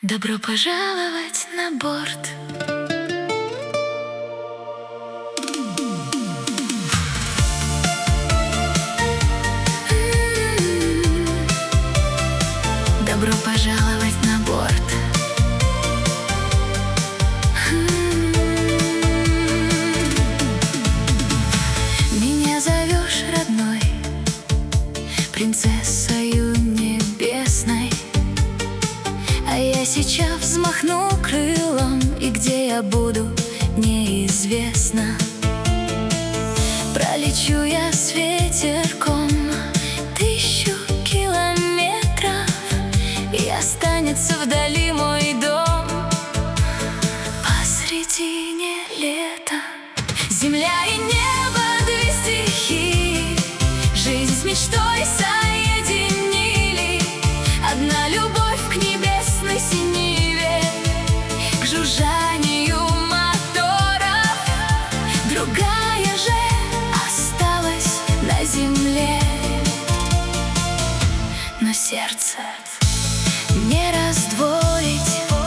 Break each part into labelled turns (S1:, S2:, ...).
S1: Добро пожаловать на борт. Добро пожаловать на борт. Меня зовешь, родной, принцессою небесной, а я сейчас взмахну крылом, и где я буду, неизвестно. Пролечу я с ветерком 1000 километров, и останется вдали мой дом посредине лета. Земля и небо, две стихии, жизнь с мечтой соединили. Одна любовь к небесной синеве, к жужжанию моторов, другая же осталась на земле. Но сердце не раздвоить.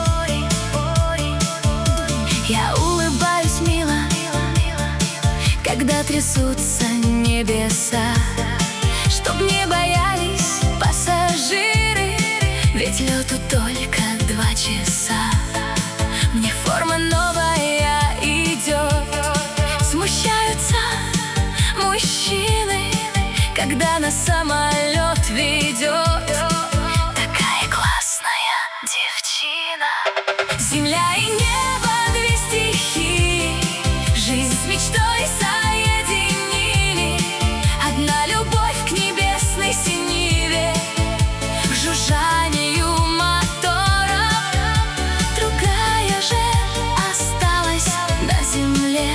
S1: Я улыбаюсь мило, когда трясутся небеса, чтоб не боялись пассажиры, ведь лету только 2 часа. Мне форма новая идет, смущаются мужчины, когда нас самолет ведет такая классная девчина. Земля и небо, две стихии, жизнь с мечтой соединили. Одна любовь к небесной синеве, к жужжанию моторов, другая же осталась на земле.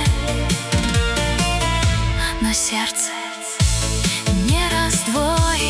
S1: Но сердце не раздвоить.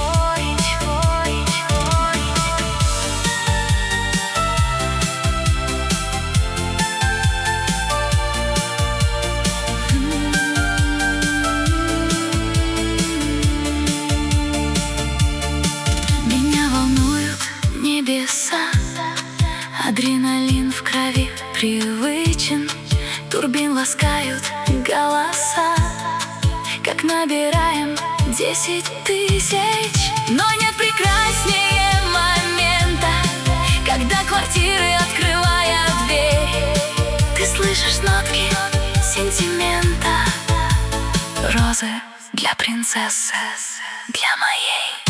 S1: Меня волнуют небеса, адреналин в крови привычен, турбин ласкают голоса, как набираем 10 000. Но нет прекраснее момента, когда квартиры, открывая дверь, ты слышишь нотки сентимента. Розы для принцессы, для моей